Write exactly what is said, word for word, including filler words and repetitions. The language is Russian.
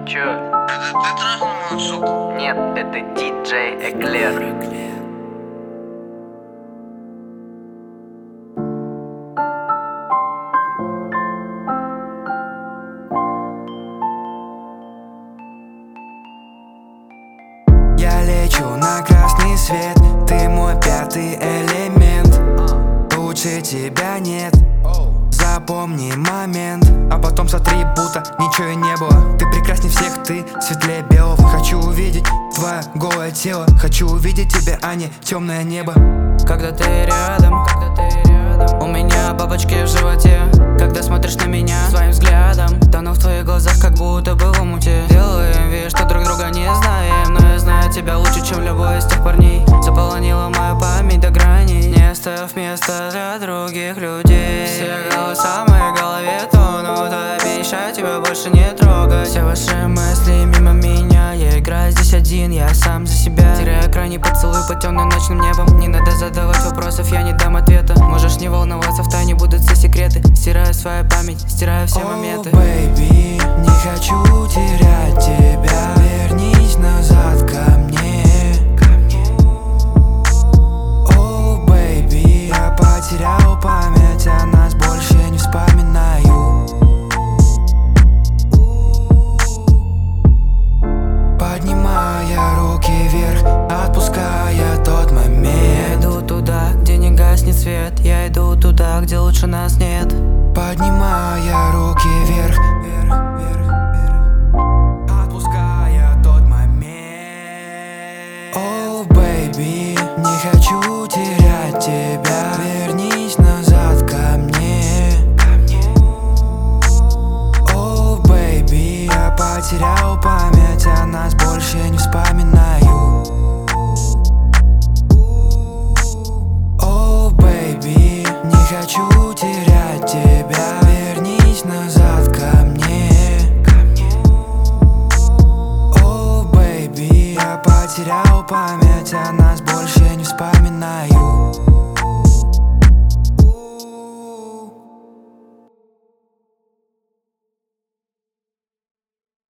Чё? Это ты трахнул мою суку? Нет, это диджей Эклер. Я лечу на красный свет, ты мой пятый элемент. Лучше тебя нет, запомни момент. А потом сотри, будто ничего и не было. Ты прекрасней всех, ты светлее белого. Хочу увидеть твое голое тело, хочу увидеть тебя, а не темное небо. Когда ты рядом, когда ты рядом, у меня бабочки в животе. Когда смотришь на меня своим взглядом, тону в твоих глазах, как будто был в муте. Делаем вид, что друг друга не знаем, но я знаю тебя лучше, чем любой из тех парней. Заполонила мою память до грани, не оставив места для других людей. Все голоса в моей голове тонут, обещаю тебя больше не трогать. Все ваши мысли мимо меня, я играю здесь один, я сам за себя. Теряю крайний поцелуй под темным ночным небом. Не надо задавать вопросов, я не дам ответа. Можешь не волноваться, в тайне будут все секреты. Стираю свою память, стираю все моменты. О, бэйби, не хочу терять тебя, вернись назад ко мне. О, бэйби, я потерял память, а нас больше не вспоминаю. Поднимая руки вверх, отпуская тот момент. Я иду туда, где не гаснет свет. Я иду туда, где лучше нас нет. Поднимая руки вверх, вверх, вверх, вверх, отпуская тот момент. О, бэйби, не хочу терять тебя, вернись назад ко мне. О, бэйби, я потерял память, а нас больше не вспоминаю. О, бэйби, не хочу терять тебя, вернись назад ко мне. О, бэйби, я потерял память, а нас больше не вспоминаю.